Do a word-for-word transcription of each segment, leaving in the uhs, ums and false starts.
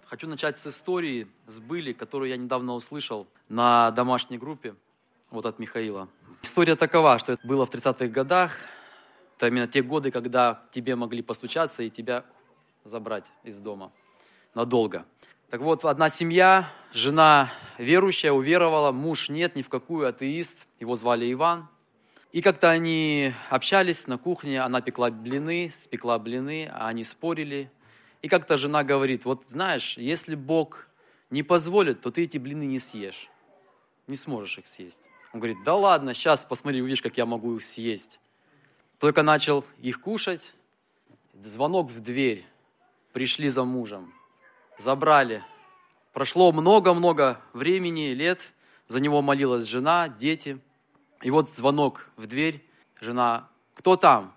Хочу начать с истории, с были, которую я недавно услышал на домашней группе, вот от Михаила. История такова, что это было в тридцатых годах. Это именно те годы, когда к тебе могли постучаться и тебя забрать из дома надолго. Так вот, одна семья, жена верующая, уверовала, муж нет, ни в какую, атеист, его звали Иван. И как-то они общались на кухне, она пекла блины, спекла блины, а они спорили. И как-то жена говорит: вот знаешь, если Бог не позволит, то ты эти блины не съешь, не сможешь их съесть. Он говорит: да ладно, сейчас посмотри, увидишь, как я могу их съесть. Только начал их кушать, звонок в дверь, пришли за мужем, забрали. Прошло много-много времени, лет, за него молилась жена, дети. И вот звонок в дверь, жена: кто там?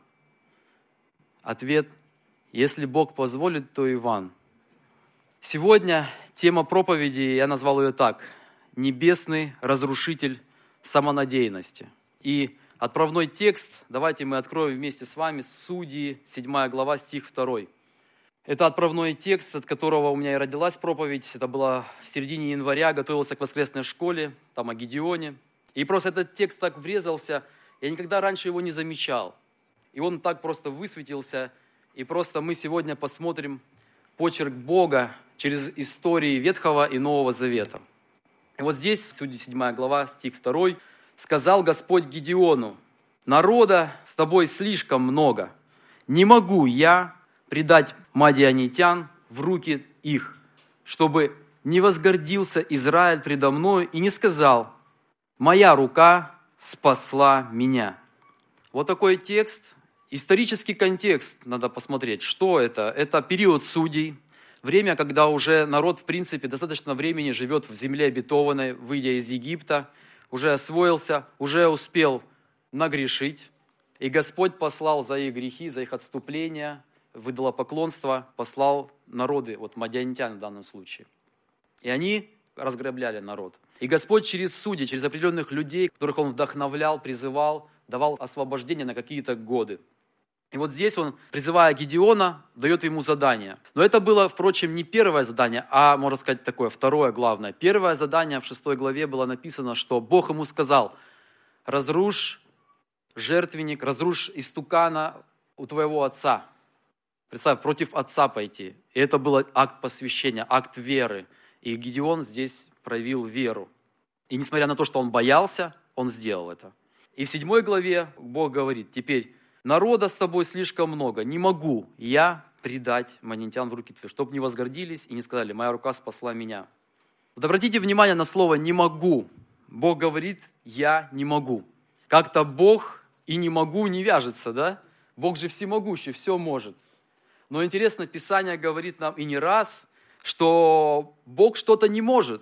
Ответ: если Бог позволит, то Иван. Сегодня тема проповеди, я назвал ее так: небесный разрушитель самонадеянности. И отправной текст, давайте мы откроем вместе с вами Судьи, седьмая глава, стих второй. Это отправной текст, от которого у меня и родилась проповедь. Это было в середине января, готовился к воскресной школе, там о Гедеоне. И просто этот текст так врезался, я никогда раньше его не замечал. И он так просто высветился. И просто мы сегодня посмотрим почерк Бога через истории Ветхого и Нового Завета. И вот здесь, Судьи седьмая глава, стих второй. «Сказал Господь Гедеону: народа с тобой слишком много. Не могу я предать мадианитян в руки их, чтобы не возгордился Израиль предо мною и не сказал: моя рука спасла меня». Вот такой текст. Исторический контекст надо посмотреть. Что это? Это период судей. Время, когда уже народ, в принципе, достаточно времени живет в земле обетованной, выйдя из Египта, уже освоился, уже успел нагрешить. И Господь послал за их грехи, за их отступления, выдало поклонство, послал народы, вот мадианитян в данном случае. И они разграбляли народ. И Господь через судей, через определенных людей, которых Он вдохновлял, призывал, давал освобождение на какие-то годы. И вот здесь Он, призывая Гедеона, дает ему задание. Но это было, впрочем, не первое задание, а, можно сказать, такое второе главное. Первое задание в шестой главе было написано, что Бог ему сказал: разрушь жертвенник, разрушь истукана у твоего отца. Представь, против отца пойти. И это был акт посвящения, акт веры. И Гедеон здесь проявил веру. И несмотря на то, что он боялся, он сделал это. И в седьмой главе Бог говорит: теперь народа с тобой слишком много, не могу я предать мадианитян в руки твои, чтобы не возгордились и не сказали: моя рука спасла меня. Вот обратите внимание на слово «не могу». Бог говорит: я не могу. Как-то Бог и не могу не вяжется, да? Бог же всемогущий, все может. Но интересно, Писание говорит нам и не раз, что Бог что-то не может,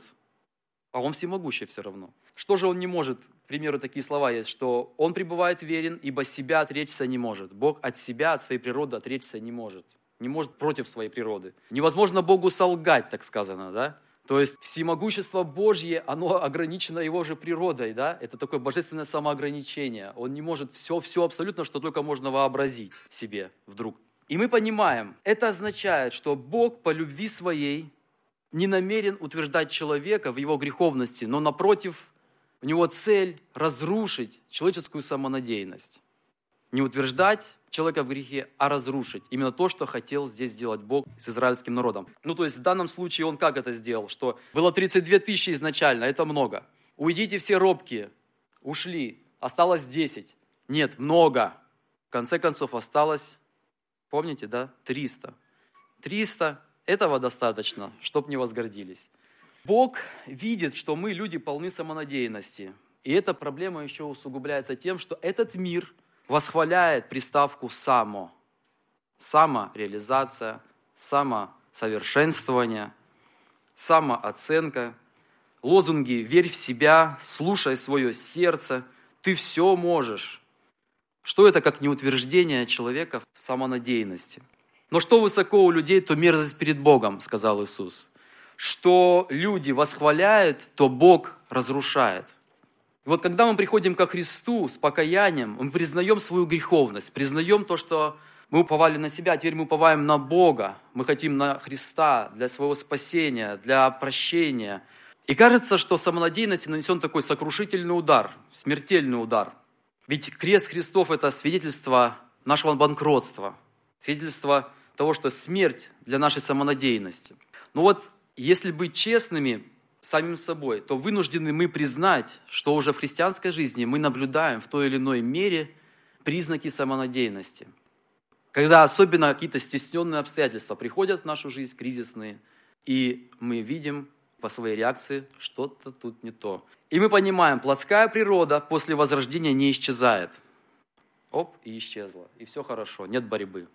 а Он всемогущий все равно. Что же Он не может? К примеру, такие слова есть, что Он пребывает верен, ибо себя отречься не может. Бог от себя, от своей природы отречься не может. Не может против своей природы. Невозможно Богу солгать, так сказано, да? То есть всемогущество Божье, оно ограничено Его же природой, да? Это такое божественное самоограничение. Он не может все, все абсолютно, что только можно вообразить себе вдруг. И мы понимаем, это означает, что Бог по любви своей не намерен утверждать человека в его греховности, но напротив, у него цель разрушить человеческую самонадеянность. Не утверждать человека в грехе, а разрушить. Именно то, что хотел здесь сделать Бог с израильским народом. Ну, то есть в данном случае Он как это сделал? Что было тридцать две тысячи изначально, это много. Уйдите все робкие, ушли, осталось десять. Нет, много. В конце концов осталось, помните, да, триста. триста, этого достаточно, чтобы не возгордились. Бог видит, что мы, люди, полны самонадеянности. И эта проблема еще усугубляется тем, что этот мир восхваляет приставку «само». Самореализация, самосовершенствование, самооценка. Лозунги «верь в себя», «слушай свое сердце», «ты все можешь». Что это, как не утверждение человека в самонадеянности? Но что высоко у людей, то мерзость перед Богом, сказал Иисус. Что люди восхваляют, то Бог разрушает. И вот когда мы приходим ко Христу с покаянием, мы признаем свою греховность, признаем то, что Мы уповали на себя, а теперь мы уповаем на Бога. Мы хотим на Христа для своего спасения, для прощения. И кажется, что самонадеянности нанесен такой сокрушительный удар, смертельный удар. Ведь крест Христов – это свидетельство нашего банкротства, свидетельство того, что смерть для нашей самонадеянности. Но вот если быть честными самим собой, то вынуждены мы признать, что уже в христианской жизни мы наблюдаем в той или иной мере признаки самонадеянности. Когда особенно какие-то стесненные обстоятельства приходят в нашу жизнь, кризисные, и мы видим по своей реакции, что-то тут не то. И мы понимаем, плотская природа после возрождения не исчезает. Оп, и исчезла. И все хорошо, нет борьбы.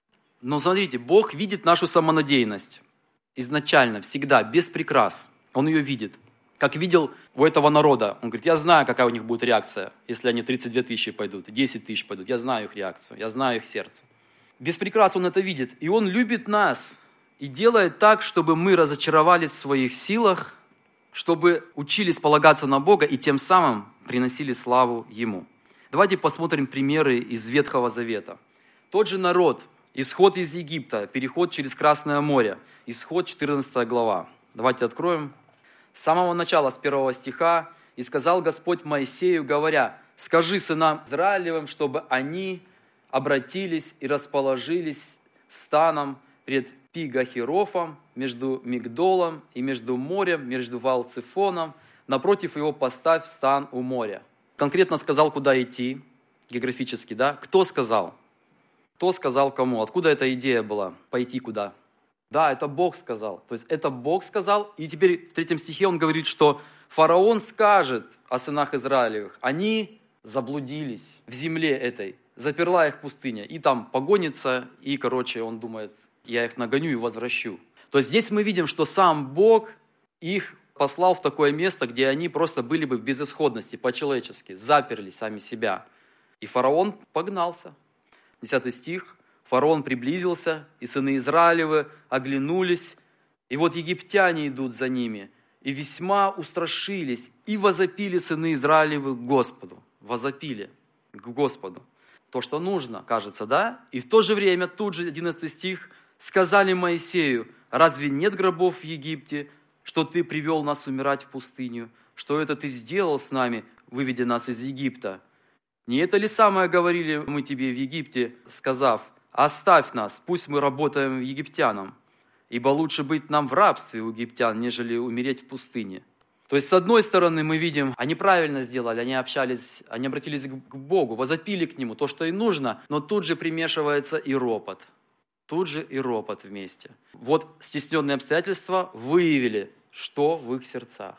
Но смотрите, Бог видит нашу самонадеянность. Изначально, всегда, без прикрас. Он ее видит. Как видел у этого народа. Он говорит, я знаю, какая у них будет реакция, если они тридцать две тысячи пойдут, десять тысяч пойдут. Я знаю их реакцию, я знаю их сердце. Без прикрас Он это видит. И Он любит нас. И делает так, чтобы мы разочаровались в своих силах, чтобы учились полагаться на Бога и тем самым приносили славу Ему. Давайте посмотрим примеры из Ветхого Завета. Тот же народ, исход из Египта, переход через Красное море, исход четырнадцатая глава. Давайте откроем. С самого начала, с первого стиха. «И сказал Господь Моисею, говоря, скажи сынам Израилевым, чтобы они обратились и расположились станом пред Пигахирофом, между Мигдолом и между морем, между Ваалцефоном, напротив его поставь стан у моря». Конкретно сказал, куда идти, географически, да? Кто сказал? Кто сказал кому? Откуда эта идея была? Пойти куда? Да, это Бог сказал. То есть это Бог сказал, и теперь в третьем стихе он говорит, что фараон скажет о сынах Израилевых, они заблудились в земле этой, заперла их пустыня, и там погонится, и, короче, он думает, я их нагоню и возвращу. То есть здесь мы видим, что сам Бог их послал в такое место, где они просто были бы в безысходности, по-человечески, заперли сами себя. И фараон погнался. Десятый стих. Фараон приблизился, и сыны Израилевы оглянулись, и вот египтяне идут за ними, и весьма устрашились, и возопили сыны Израилевы к Господу. Возопили к Господу. То, что нужно, кажется, да? И в то же время, тут же, одиннадцатый стих, сказали Моисею, разве нет гробов в Египте, что ты привел нас умирать в пустыню? Что это ты сделал с нами, выведя нас из Египта? Не это ли самое говорили мы тебе в Египте, сказав, оставь нас, пусть мы работаем египтянам, ибо лучше быть нам в рабстве у египтян, нежели умереть в пустыне. То есть, с одной стороны, мы видим, они правильно сделали, они общались, они обратились к Богу, возопили к Нему, то, что и нужно, но тут же примешивается и ропот. Тут же и ропот вместе. Вот стесненные обстоятельства выявили, что в их сердцах.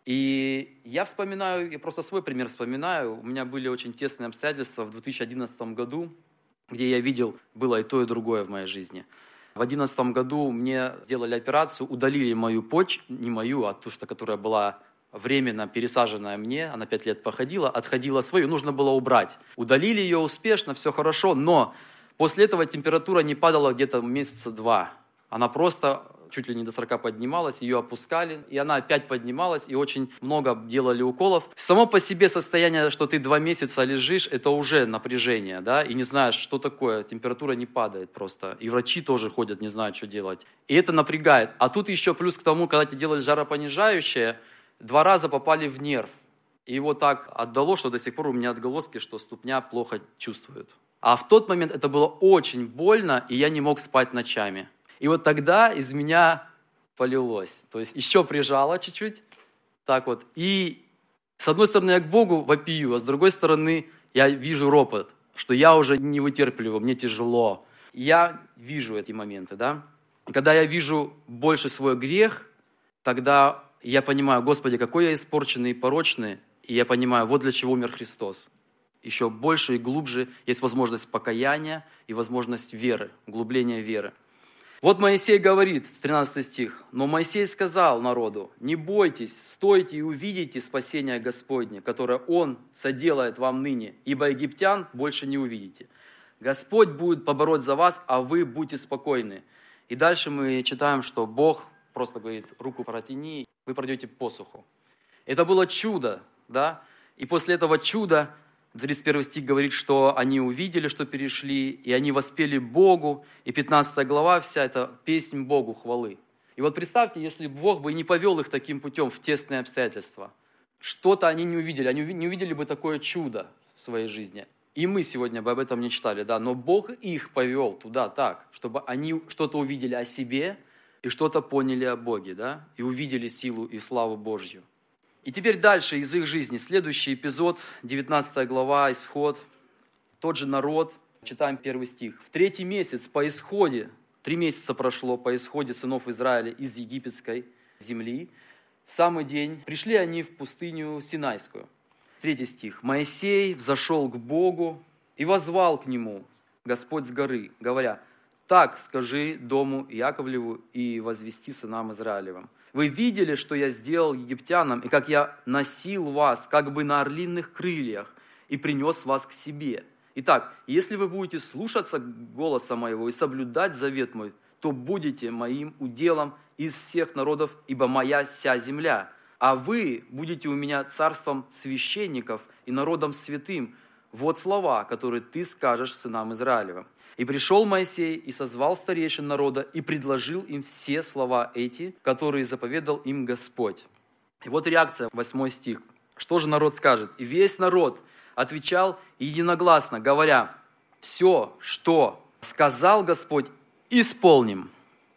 И я вспоминаю, я просто свой пример вспоминаю, у меня были очень тесные обстоятельства в две тысячи одиннадцатом году, где я видел, было и то, и другое в моей жизни. В две тысячи одиннадцатом году мне сделали операцию, удалили мою почку, не мою, а ту, что, которая была временно пересаженная мне, она пять лет походила, отходила свою, нужно было убрать. Удалили ее успешно, все хорошо, но после этого температура не падала где-то месяца два. Она просто чуть ли не до сорока поднималась, ее опускали, и она опять поднималась, и очень много делали уколов. Само по себе состояние, что ты два месяца лежишь, это уже напряжение, да, и не знаешь, что такое, температура не падает просто, и врачи тоже ходят, не знают, что делать. И это напрягает. А тут еще плюс к тому, когда тебе делали жаропонижающее, два раза попали в нерв. И его так отдало, что до сих пор у меня отголоски, что ступня плохо чувствует. А в тот момент это было очень больно, и я не мог спать ночами. И вот тогда из меня полилось. То есть еще прижало чуть-чуть. Так вот. И с одной стороны я к Богу вопию, а с другой стороны я вижу ропот, что я уже не вытерпливаю, мне тяжело. Я вижу эти моменты, да. И когда я вижу больше свой грех, тогда я понимаю, Господи, какой я испорченный и порочный. И я понимаю, вот для чего умер Христос. Еще больше и глубже есть возможность покаяния и возможность веры, углубления веры. Вот Моисей говорит, тринадцатый стих, «Но Моисей сказал народу, не бойтесь, стойте и увидите спасение Господне, которое Он соделает вам ныне, ибо египтян больше не увидите. Господь будет побороть за вас, а вы будьте спокойны». И дальше мы читаем, что Бог просто говорит, руку протяни, вы пройдете посуху. Это было чудо, да? И после этого чуда тридцать первый стих говорит, что они увидели, что перешли, и они воспели Богу. И пятнадцатая глава вся это песнь Богу хвалы. И вот представьте, если Бог бы не повел их таким путем в тесные обстоятельства, что-то они не увидели, они не увидели бы такое чудо в своей жизни. И мы сегодня бы об этом не читали, да, но Бог их повел туда так, чтобы они что-то увидели о себе и что-то поняли о Боге, да, и увидели силу и славу Божью. И теперь дальше из их жизни, следующий эпизод, девятнадцатая глава, Исход, тот же народ, читаем первый стих. «В третий месяц по исходе, три месяца прошло по исходе сынов Израиля из египетской земли, в самый день пришли они в пустыню Синайскую». Третий стих. «Моисей взошел к Богу и воззвал к нему Господь с горы, говоря, так скажи дому Яковлеву и возвести сынам Израилевым. Вы видели, что я сделал египтянам, и как я носил вас, как бы на орлиных крыльях, и принес вас к себе. Итак, если вы будете слушаться голоса моего и соблюдать завет мой, то будете моим уделом из всех народов, ибо моя вся земля. А вы будете у меня царством священников и народом святым. Вот слова, которые ты скажешь сынам Израилевым. И пришел Моисей и созвал старейшин народа и предложил им все слова эти, которые заповедал им Господь». И вот реакция, восьмой стих. Что же народ скажет? «И весь народ отвечал единогласно, говоря, все, что сказал Господь, исполним».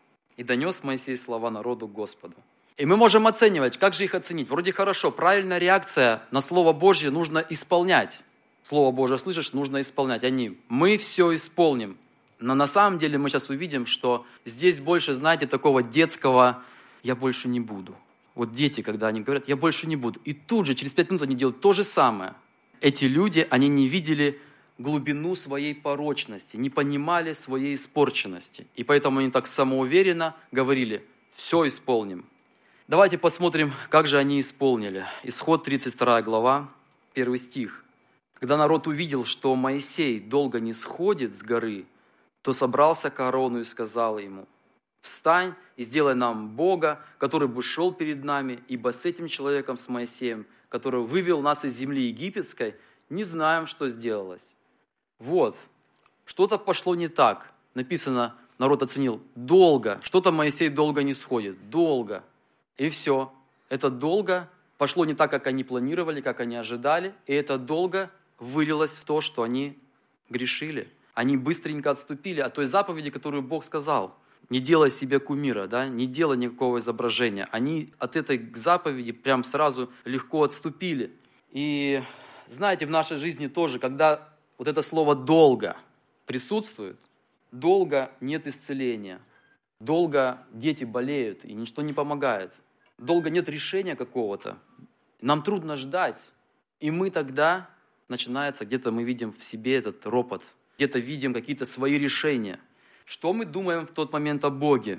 И донес Моисей слова народу Господу. И мы можем оценивать, как же их оценить? Вроде хорошо, правильная реакция на Слово Божье нужно исполнять. Слово Божье слышишь, нужно исполнять. Они, мы все исполним. Но на самом деле мы сейчас увидим, что здесь больше, знаете, такого детского «я больше не буду». Вот дети, когда они говорят «я больше не буду». И тут же, через пять минут они делают то же самое. Эти люди, они не видели глубину своей порочности, не понимали своей испорченности. И поэтому они так самоуверенно говорили «все исполним». Давайте посмотрим, как же они исполнили. Исход тридцать вторая глава, первый стих. «Когда народ увидел, что Моисей долго не сходит с горы, то собрался к Аарону и сказал ему, встань и сделай нам Бога, который бы шел перед нами, ибо с этим человеком, с Моисеем, который вывел нас из земли египетской, не знаем, что сделалось». Вот, что-то пошло не так. Написано, народ оценил, долго, что-то Моисей долго не сходит, долго. И все, это долго пошло не так, как они планировали, как они ожидали, и это долго вылилось в то, что они грешили. Они быстренько отступили от той заповеди, которую Бог сказал. Не делай себе кумира, да? Не делай никакого изображения. Они от этой заповеди прям сразу легко отступили. И знаете, в нашей жизни тоже, когда вот это слово «долго» присутствует, долго нет исцеления, долго дети болеют и ничто не помогает, долго нет решения какого-то, нам трудно ждать. И мы тогда, начинается, где-то мы видим в себе этот ропот, где-то видим какие-то свои решения. Что мы думаем в тот момент о Боге?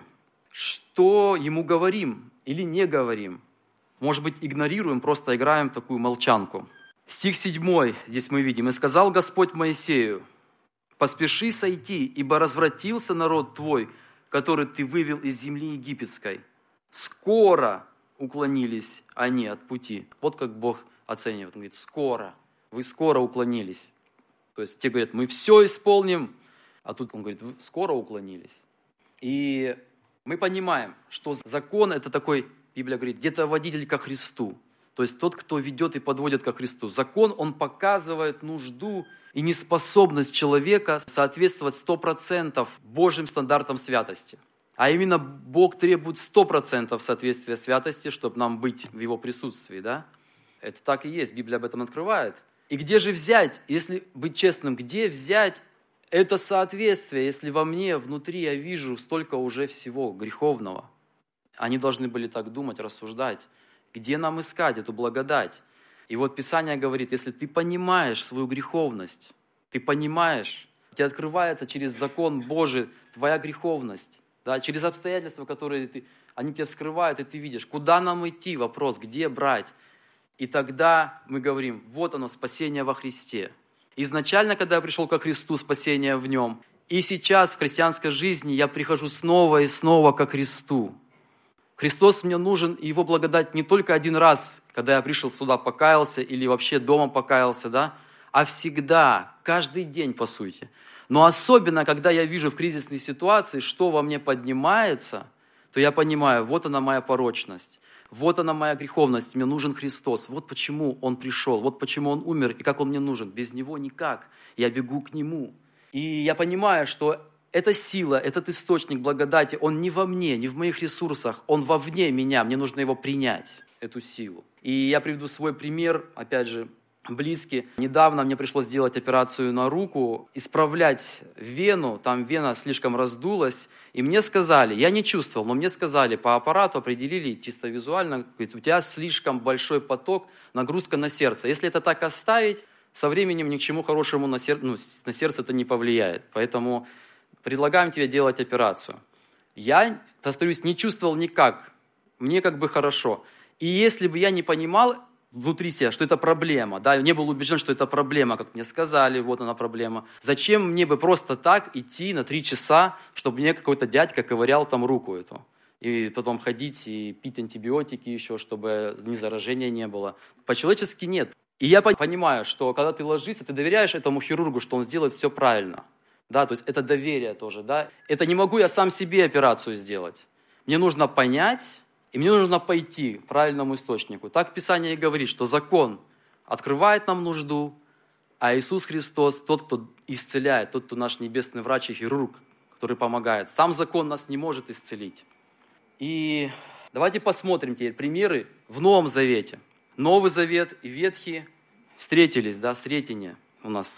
Что Ему говорим или не говорим? Может быть, игнорируем, просто играем в такую молчанку. Стих седьмой, здесь мы видим. «И сказал Господь Моисею, поспеши сойти, ибо развратился народ твой, который ты вывел из земли египетской. Скоро уклонились они от пути». Вот как Бог оценивает. Он говорит, скоро. Вы скоро уклонились. То есть те говорят, мы все исполним. А тут он говорит, вы скоро уклонились. И мы понимаем, что закон это такой, Библия говорит, где-то водитель ко Христу. То есть тот, кто ведет и подводит ко Христу. Закон, он показывает нужду и неспособность человека соответствовать сто процентов Божьим стандартам святости. А именно Бог требует сто процентов соответствия святости, чтобы нам быть в Его присутствии. Да? Это так и есть, Библия об этом открывает. И где же взять, если быть честным, где взять это соответствие, если во мне, внутри я вижу столько уже всего греховного? Они должны были так думать, рассуждать. Где нам искать эту благодать? И вот Писание говорит, если ты понимаешь свою греховность, ты понимаешь, тебе открывается через закон Божий твоя греховность, да, через обстоятельства, которые ты, они тебя вскрывают, и ты видишь, куда нам идти, вопрос, где брать. И тогда мы говорим, вот оно, спасение во Христе. Изначально, когда я пришел ко Христу, спасение в Нем. И сейчас в христианской жизни я прихожу снова и снова ко Христу. Христос мне нужен, и Его благодать не только один раз, когда я пришел сюда, покаялся, или вообще дома покаялся, да, а всегда, каждый день, по сути. Но особенно, когда я вижу в кризисной ситуации, что во мне поднимается, то я понимаю, вот она моя порочность, вот она моя греховность, мне нужен Христос, вот почему Он пришел, вот почему Он умер и как Он мне нужен. Без Него никак, я бегу к Нему. И я понимаю, что эта сила, этот источник благодати, он не во мне, не в моих ресурсах, он вовне меня, мне нужно его принять, эту силу. И я приведу свой пример, опять же, близкий. Недавно мне пришлось сделать операцию на руку, исправлять вену, там вена слишком раздулась, и мне сказали, я не чувствовал, но мне сказали, по аппарату определили чисто визуально, говорит, у тебя слишком большой поток, нагрузка на сердце. Если это так оставить, со временем ни к чему хорошему на, сер... ну, на сердце это не повлияет. Поэтому предлагаем тебе делать операцию. Я, повторюсь, не чувствовал никак, мне как бы хорошо. И если бы я не понимал внутри себя, что это проблема, да, не был убежден, что это проблема, как мне сказали, вот она проблема, зачем мне бы просто так идти на три часа, чтобы мне какой-то дядька ковырял там руку эту, и потом ходить и пить антибиотики еще, чтобы ни заражения не было. По-человечески нет. И я понимаю, что когда ты ложишься, ты доверяешь этому хирургу, что он сделает все правильно. Да, то есть это доверие тоже. Да? Это не могу я сам себе операцию сделать. Мне нужно понять, и мне нужно пойти к правильному источнику. Так Писание и говорит, что закон открывает нам нужду, а Иисус Христос тот, кто исцеляет, тот, кто наш небесный врач и хирург, который помогает. Сам закон нас не может исцелить. И давайте посмотрим теперь примеры в Новом Завете. Новый Завет и Ветхий встретились, да, встретение у нас.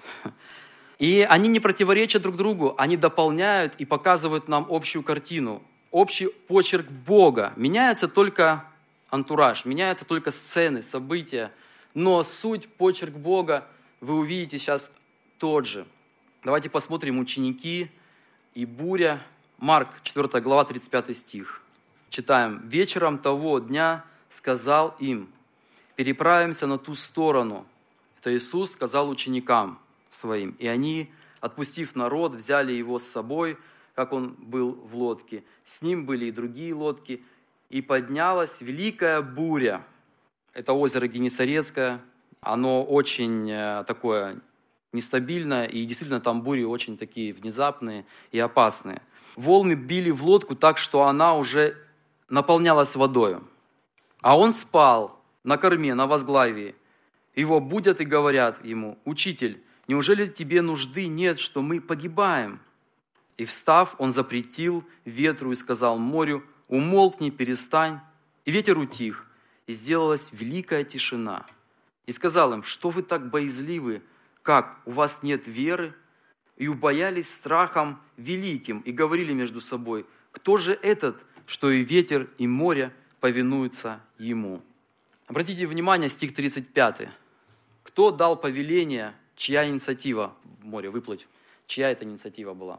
И они не противоречат друг другу, они дополняют и показывают нам общую картину, общий почерк Бога. Меняется только антураж, меняются только сцены, события, но суть, почерк Бога вы увидите сейчас тот же. Давайте посмотрим ученики и буря. Марк, четвёртая глава, тридцать пятый стих. Читаем. «Вечером того дня сказал им, переправимся на ту сторону». Это Иисус сказал ученикам своим. И они, отпустив народ, взяли его с собой, как он был в лодке. С ним были и другие лодки. И поднялась великая буря. Это озеро Генесарецкое. Оно очень такое нестабильное. И действительно там бури очень такие внезапные и опасные. Волны били в лодку так, что она уже наполнялась водою. А он спал на корме, на возглавии. Его будят и говорят ему: «Учитель, неужели тебе нужды нет, что мы погибаем?» И встав, он запретил ветру и сказал морю: «Умолкни, перестань». И ветер утих, и сделалась великая тишина. И сказал им: «Что вы так боязливы? Как, у вас нет веры?» И убоялись страхом великим, и говорили между собой: «Кто же этот, что и ветер, и море повинуются ему?» Обратите внимание, стих тридцать пятый. Кто дал повеление, чья инициатива в море выплыть? Чья это инициатива была?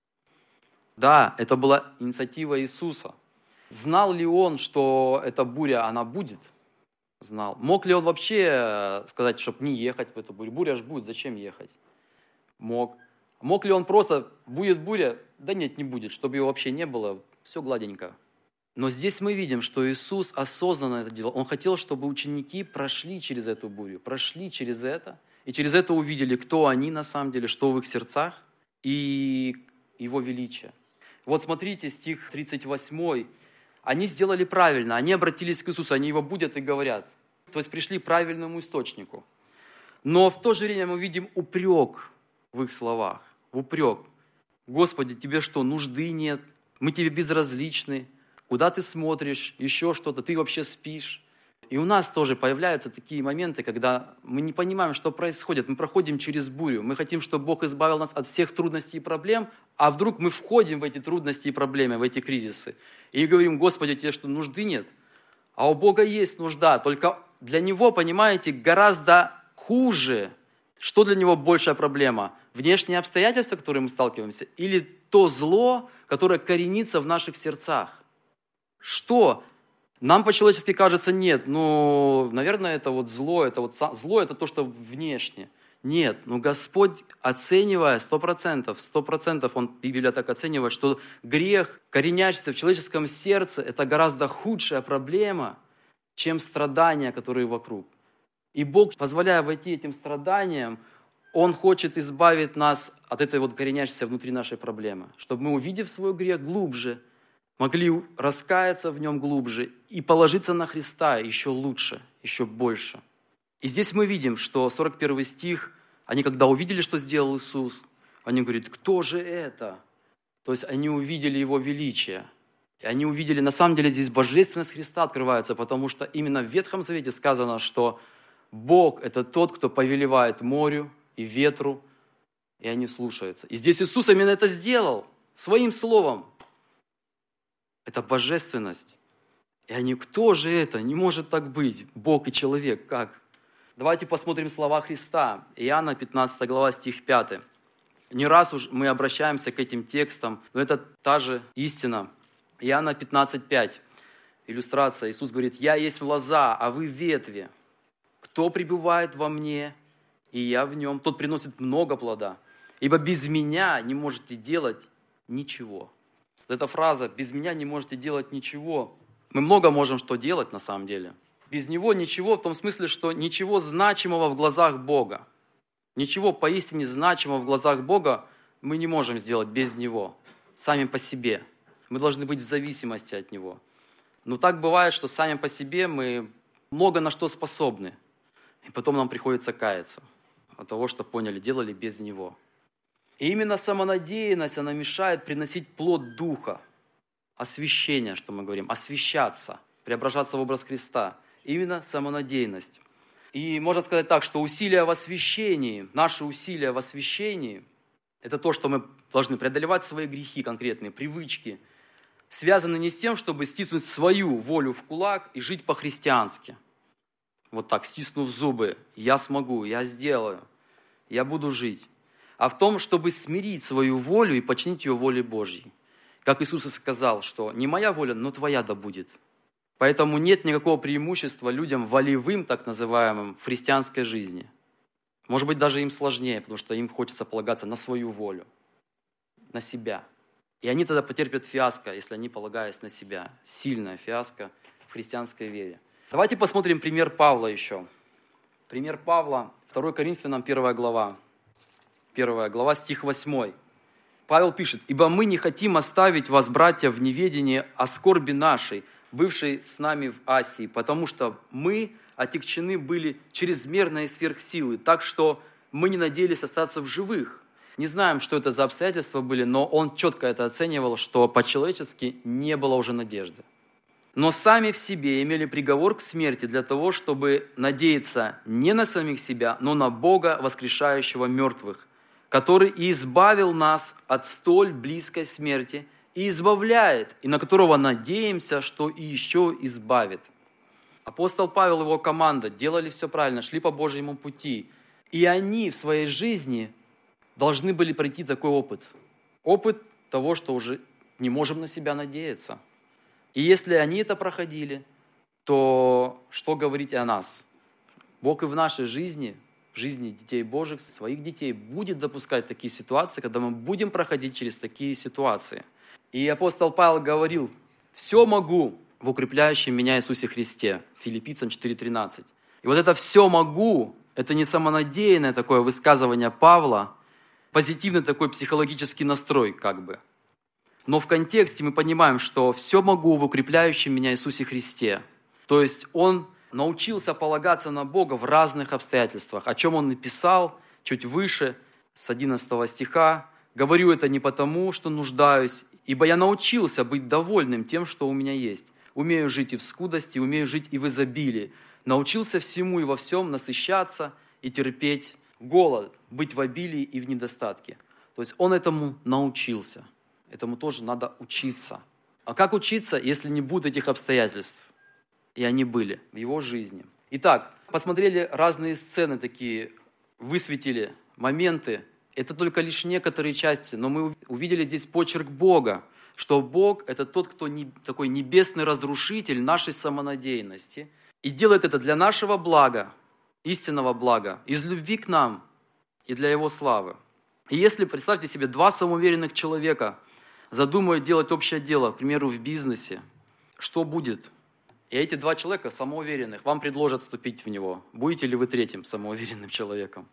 Да, это была инициатива Иисуса. Знал ли он, что эта буря, она будет? Знал. Мог ли он вообще сказать, чтобы не ехать в эту бурю? Буря ж будет, зачем ехать? Мог. Мог ли он просто, будет буря? Да нет, не будет, чтобы его вообще не было, все гладенько. Но здесь мы видим, что Иисус осознанно это делал. Он хотел, чтобы ученики прошли через эту бурю, прошли через это, и через это увидели, кто они на самом деле, что в их сердцах, и Его величие. Вот смотрите, стих тридцать восемь. Они сделали правильно, они обратились к Иисусу, они Его будят и говорят. То есть пришли к правильному источнику. Но в то же время мы видим упрек в их словах. Упрек. «Господи, тебе что, нужды нет? Мы тебе безразличны. Куда ты смотришь? Еще что-то. Ты вообще спишь?» И у нас тоже появляются такие моменты, когда мы не понимаем, что происходит. Мы проходим через бурю. Мы хотим, чтобы Бог избавил нас от всех трудностей и проблем, а вдруг мы входим в эти трудности и проблемы, в эти кризисы. И говорим: «Господи, тебе что, нужды нет?» А у Бога есть нужда, только для Него, понимаете, гораздо хуже. Что для Него большая проблема? Внешние обстоятельства, с которыми мы сталкиваемся, или то зло, которое коренится в наших сердцах? Что? Нам по-человечески кажется, нет, ну, наверное, это вот зло, это вот зло, это то, что внешне. Нет, но Господь, оценивая сто процентов, сто процентов, Он, Библия так оценивает, что грех, коренящийся в человеческом сердце, это гораздо худшая проблема, чем страдания, которые вокруг. И Бог, позволяя войти этим страданиям, Он хочет избавить нас от этой вот коренящейся внутри нашей проблемы, чтобы мы, увидев свой грех глубже, могли раскаяться в нем глубже и положиться на Христа еще лучше, еще больше. И здесь мы видим, что сорок первый стих, они когда увидели, что сделал Иисус, они говорят, кто же это? То есть они увидели Его величие. И они увидели, на самом деле здесь божественность Христа открывается, потому что именно в Ветхом Завете сказано, что Бог – это тот, кто повелевает морю и ветру, и они слушаются. И здесь Иисус именно это сделал, своим словом. Это божественность. И они, кто же это? Не может так быть. Бог и человек, как? Давайте посмотрим слова Христа. Иоанна пятнадцатая глава, стих пятый. Не раз уж мы обращаемся к этим текстам, но это та же истина. Иоанна пятнадцать пять. Иллюстрация. Иисус говорит, «Я есть лоза, а вы ветви. Кто пребывает во мне, и я в нем, тот приносит много плода. Ибо без меня не можете делать ничего». Вот эта фраза «без меня не можете делать ничего». Мы много можем что делать на самом деле. Без Него ничего в том смысле, что ничего значимого в глазах Бога. Ничего поистине значимого в глазах Бога мы не можем сделать без Него, сами по себе. Мы должны быть в зависимости от Него. Но так бывает, что сами по себе мы много на что способны. И потом нам приходится каяться от того, что поняли, делали без Него. И именно самонадеянность, она мешает приносить плод Духа. Освящение, что мы говорим, освящаться, преображаться в образ Христа. Именно самонадеянность. И можно сказать так, что усилия в освящении, наши усилия в освящении, это то, что мы должны преодолевать свои грехи конкретные, привычки, связаны не с тем, чтобы стиснуть свою волю в кулак и жить по-христиански. Вот так, стиснув зубы, я смогу, я сделаю, я буду жить. А в том, чтобы смирить свою волю и подчинить ее воле Божьей. Как Иисус и сказал, что не моя воля, но твоя да будет. Поэтому нет никакого преимущества людям волевым, так называемым, в христианской жизни. Может быть, даже им сложнее, потому что им хочется полагаться на свою волю, на себя. И они тогда потерпят фиаско, если они полагаются на себя. Сильная фиаско в христианской вере. Давайте посмотрим пример Павла еще. Пример Павла, второе Коринфянам, первая глава. Первая глава, стих восьмой. Павел пишет, «Ибо мы не хотим оставить вас, братья, в неведении о скорби нашей, бывшей с нами в Асии, потому что мы отягчены были чрезмерно и сверх силы, так что мы не надеялись остаться в живых». Не знаем, что это за обстоятельства были, но он четко это оценивал, что по-человечески не было уже надежды. «Но сами в себе имели приговор к смерти для того, чтобы надеяться не на самих себя, но на Бога, воскрешающего мертвых, который и избавил нас от столь близкой смерти, и избавляет, и на которого надеемся, что и еще избавит». Апостол Павел и его команда делали все правильно, шли по Божьему пути. И они в своей жизни должны были пройти такой опыт. Опыт того, что уже не можем на себя надеяться. И если они это проходили, то что говорить о нас? Бог и в нашей жизни, в жизни детей Божьих, своих детей, будет допускать такие ситуации, когда мы будем проходить через такие ситуации. И апостол Павел говорил, «Все могу в укрепляющем меня Иисусе Христе». Филиппийцам четыре тринадцать. И вот это «все могу» – это не самонадеянное такое высказывание Павла, позитивный такой психологический настрой как бы. Но в контексте мы понимаем, что «все могу в укрепляющем меня Иисусе Христе». То есть он научился полагаться на Бога в разных обстоятельствах, о чем он написал чуть выше, с одиннадцатого стиха. «Говорю это не потому, что нуждаюсь, ибо я научился быть довольным тем, что у меня есть. Умею жить и в скудости, умею жить и в изобилии. Научился всему и во всем насыщаться и терпеть голод, быть в обилии и в недостатке». То есть он этому научился. Этому тоже надо учиться. А как учиться, если не будет этих обстоятельств? И они были в его жизни. Итак, посмотрели разные сцены такие, высветили моменты. Это только лишь некоторые части, но мы увидели здесь почерк Бога, что Бог – это тот, кто не, такой небесный разрушитель нашей самонадеянности и делает это для нашего блага, истинного блага, из любви к нам и для Его славы. И если, представьте себе, два самоуверенных человека задумают делать общее дело, к примеру, в бизнесе, что будет? И эти два человека самоуверенных вам предложат вступить в него. Будете ли вы третьим самоуверенным человеком?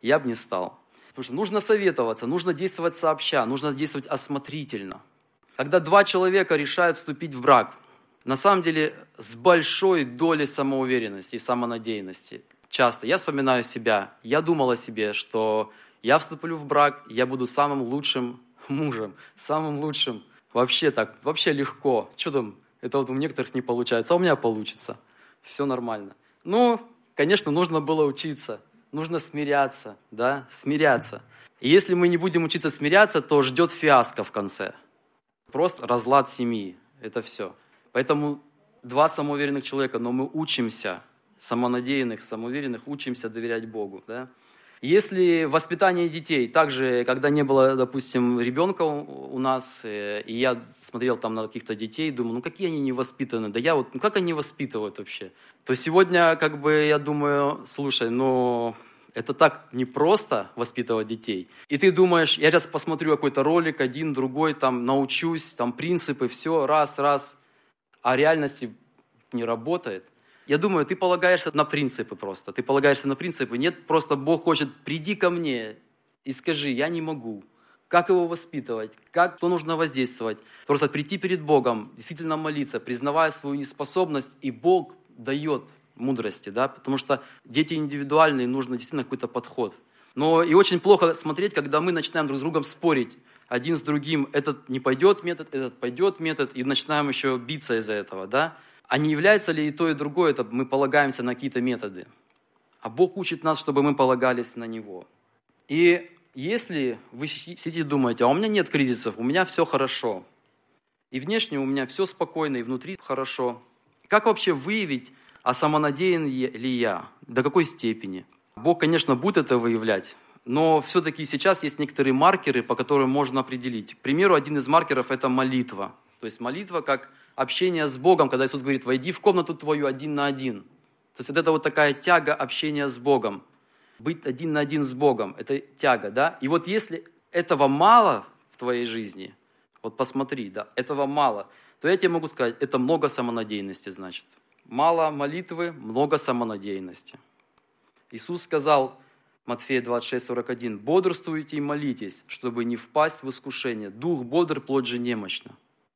я бы не стал. Потому что нужно советоваться, нужно действовать сообща, нужно действовать осмотрительно. Когда два человека решают вступить в брак, на самом деле с большой долей самоуверенности и самонадеянности. Часто я вспоминаю себя, я думал о себе, что я вступлю в брак, я буду самым лучшим мужем, самым лучшим. Вообще так, вообще легко. Что там, это вот у некоторых не получается, а у меня получится. Все нормально. Ну, конечно, нужно было учиться, нужно смиряться, да, смиряться. И если мы не будем учиться смиряться, то ждет фиаско в конце. Просто разлад семьи, это все. Поэтому два самоуверенных человека, но мы учимся, самонадеянных, самоуверенных, учимся доверять Богу, да. Если воспитание детей, также, когда не было, допустим, ребенка у нас, и я смотрел там на каких-то детей, думаю, ну какие они невоспитанные, да я вот, ну как они воспитывают вообще? То сегодня, как бы, я думаю, слушай, ну это так непросто воспитывать детей. И ты думаешь, я сейчас посмотрю какой-то ролик, один, другой, там, научусь, там, принципы, все, раз, раз, а реальности не работает. Я думаю, ты полагаешься на принципы просто. Ты полагаешься на принципы. Нет, просто Бог хочет, приди ко мне и скажи, я не могу. Как его воспитывать? Как то нужно воздействовать? Просто прийти перед Богом, действительно молиться, признавая свою неспособность, и Бог дает мудрости, да? Потому что дети индивидуальные, нужно действительно какой-то подход. Но и очень плохо смотреть, когда мы начинаем друг с другом спорить. Один с другим, этот не пойдет метод, этот пойдет метод, и начинаем еще биться из-за этого, да? А не является ли и то, и другое, это мы полагаемся на какие-то методы. А Бог учит нас, чтобы мы полагались на Него. И если вы сидите и думаете, а у меня нет кризисов, у меня все хорошо, и внешне у меня все спокойно, и внутри хорошо, как вообще выявить, а самонадеян ли я, до какой степени? Бог, конечно, будет это выявлять, но все-таки сейчас есть некоторые маркеры, по которым можно определить. К примеру, один из маркеров – это молитва. То есть молитва как общение с Богом, когда Иисус говорит, войди в комнату твою один на один. То есть это вот такая тяга общения с Богом. Быть один на один с Богом, это тяга, да? И вот если этого мало в твоей жизни, вот посмотри, да, этого мало, то я тебе могу сказать, это много самонадеянности, значит. Мало молитвы, много самонадеянности. Иисус сказал, Матфея двадцать шесть сорок один, бодрствуйте и молитесь, чтобы не впасть в искушение. Дух бодр, плоть же немощна.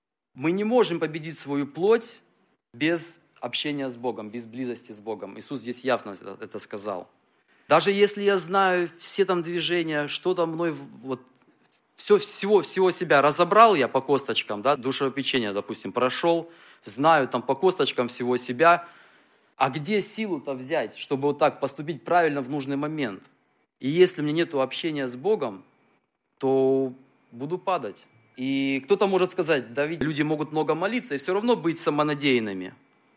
Мы не можем победить свою плоть без общения с Богом, без близости с Богом. Иисус здесь явно это сказал. Даже если я знаю все там движения, что там мной, вот, все, всего, всего себя разобрал я по косточкам, да, душеопечение, допустим, прошел, знаю там по косточкам всего себя, а где силу-то взять, чтобы вот так поступить правильно в нужный момент? И если у меня нет общения с Богом, то буду падать. И кто-то может сказать, да ведь люди могут много молиться и все равно быть самонадеянными.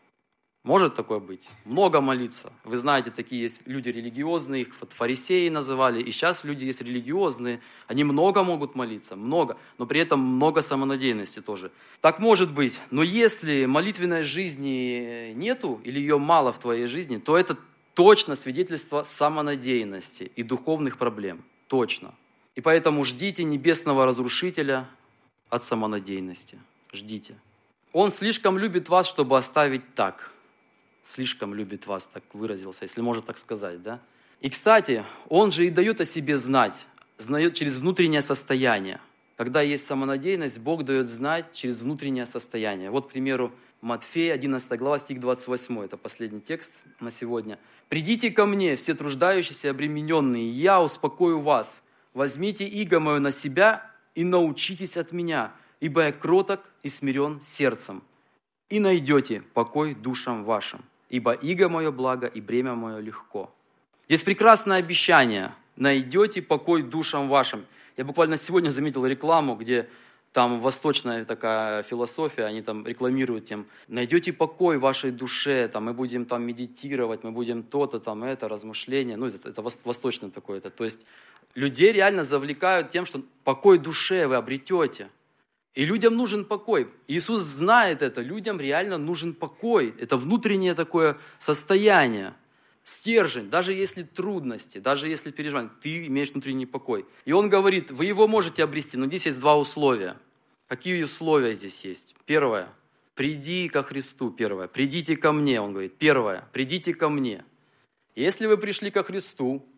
Может такое быть? Много молиться. Вы знаете, такие есть люди религиозные, их вот фарисеи называли, и сейчас люди есть религиозные, они много могут молиться, много, но при этом много самонадеянности тоже. Так может быть, но если молитвенной жизни нету, или ее мало в твоей жизни, то это точно свидетельство самонадеянности и духовных проблем. Точно. И поэтому ждите небесного разрушителя от самонадеянности. Ждите. Он слишком любит вас, чтобы оставить так. Слишком любит вас, так выразился, если можно так сказать, да? И, кстати, он же и дает о себе знать, знает через внутреннее состояние. Когда есть самонадеянность, Бог дает знать через внутреннее состояние. Вот, к примеру, Матфея, одиннадцатая глава, стих двадцать восьмой, это последний текст на сегодня. «Придите ко мне, все труждающиеся и обремененные, и я успокою вас. Возьмите иго мое на себя и научитесь от меня, ибо я кроток и смирен сердцем, и найдете покой душам вашим, ибо иго мое благо и бремя мое легко». Здесь прекрасное обещание. Найдете покой душам вашим. Я буквально сегодня заметил рекламу, где там восточная такая философия, они там рекламируют тем, найдете покой вашей душе, там, мы будем там медитировать, мы будем то-то, там, это, размышления. Ну, это, это восточное такое-то. То есть людей реально завлекают тем, что покой душе вы обретете. И людям нужен покой. Иисус знает это. Людям реально нужен покой. Это внутреннее такое состояние, стержень. Даже если трудности, даже если переживания, ты имеешь внутренний покой. И Он говорит, вы его можете обрести, но здесь есть два условия. Какие условия здесь есть? Первое. Приди ко Христу. Первое. Придите ко мне. Он говорит. Первое. Придите ко мне. Если вы пришли ко Христу,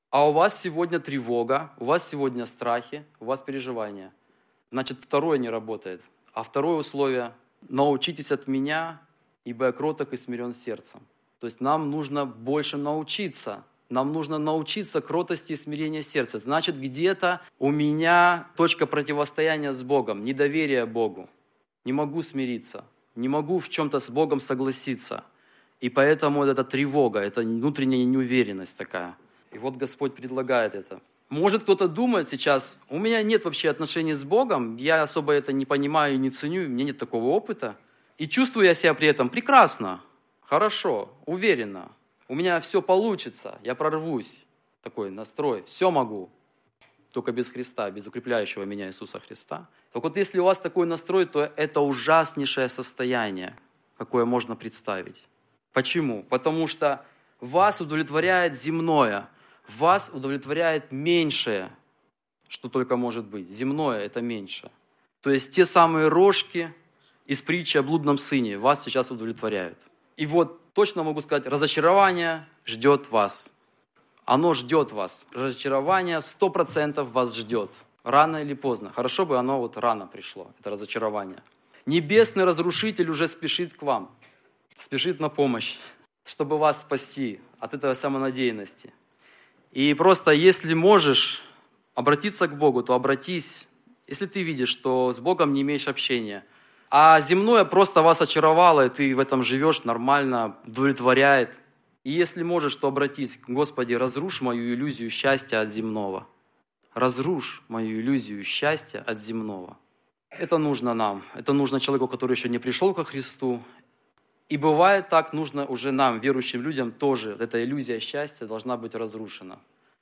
А у вас сегодня тревога, у вас сегодня страхи, у вас переживания. Значит, второе не работает. А второе условие – научитесь от меня, ибо я кроток и смирен сердцем. То есть нам нужно больше научиться. Нам нужно научиться кротости и смирения сердца. Значит, где-то у меня точка противостояния с Богом, недоверие Богу. Не могу смириться, не могу в чем-то с Богом согласиться. И поэтому это тревога, это внутренняя неуверенность такая. И вот Господь предлагает это. Может, кто-то думает сейчас, у меня нет вообще отношений с Богом, я особо это не понимаю и не ценю, у меня нет такого опыта. И чувствую я себя при этом прекрасно, хорошо, уверенно. У меня все получится, я прорвусь. Такой настрой, все могу. Только без Христа, без укрепляющего меня Иисуса Христа. Так вот, если у вас такой настрой, то это ужаснейшее состояние, какое можно представить. Почему? Потому что вас удовлетворяет земное, вас удовлетворяет меньшее, что только может быть. Земное – это меньше. То есть те самые рожки из притчи о блудном сыне вас сейчас удовлетворяют. И вот точно могу сказать, разочарование ждет вас. Оно ждет вас. Разочарование сто процентов вас ждет. Рано или поздно. Хорошо бы оно вот рано пришло, это разочарование. Небесный разрушитель уже спешит к вам. Спешит на помощь, чтобы вас спасти от этой самонадеянности. И просто, если можешь обратиться к Богу, то обратись. Если ты видишь, что с Богом не имеешь общения, а земное просто вас очаровало, и ты в этом живешь нормально, удовлетворяет. И если можешь, то обратись. Господи, разрушь мою иллюзию счастья от земного. Разрушь мою иллюзию счастья от земного. Это нужно нам. Это нужно человеку, который еще не пришел ко Христу. И бывает так, нужно уже нам, верующим людям, тоже. Эта иллюзия счастья должна быть разрушена.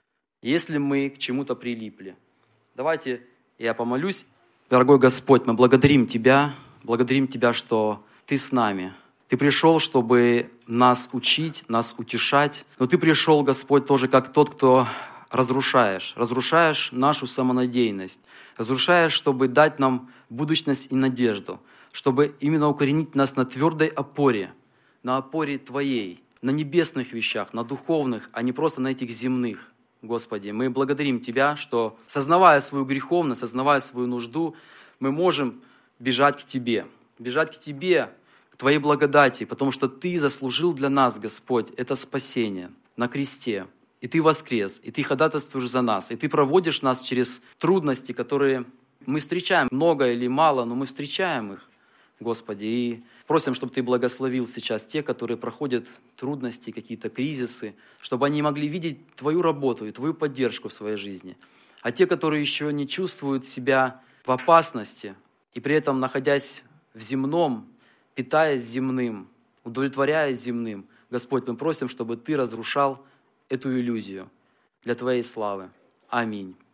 Если мы к чему-то прилипли. Давайте я помолюсь. Дорогой Господь, мы благодарим Тебя. Благодарим Тебя, что Ты с нами. Ты пришел, чтобы нас учить, нас утешать. Но Ты пришел, Господь, тоже как тот, кто разрушаешь. Разрушаешь нашу самонадеянность. Разрушаешь, чтобы дать нам будущность и надежду. Чтобы именно укоренить нас на твердой опоре. На опоре Твоей. На небесных вещах, на духовных, а не просто на этих земных. Господи, мы благодарим Тебя, что, сознавая свою греховность, сознавая свою нужду, мы можем бежать к Тебе. Бежать к Тебе, к Твоей благодати, потому что Ты заслужил для нас, Господь, это спасение на кресте. И Ты воскрес, и Ты ходатайствуешь за нас, и Ты проводишь нас через трудности, которые мы встречаем, много или мало, но мы встречаем их, Господи. И просим, чтобы Ты благословил сейчас тех, которые проходят трудности, какие-то кризисы, чтобы они могли видеть Твою работу и Твою поддержку в своей жизни. А те, которые еще не чувствуют себя в опасности, и при этом, находясь в земном, питаясь земным, удовлетворяясь земным, Господь, мы просим, чтобы Ты разрушал эту иллюзию для Твоей славы. Аминь.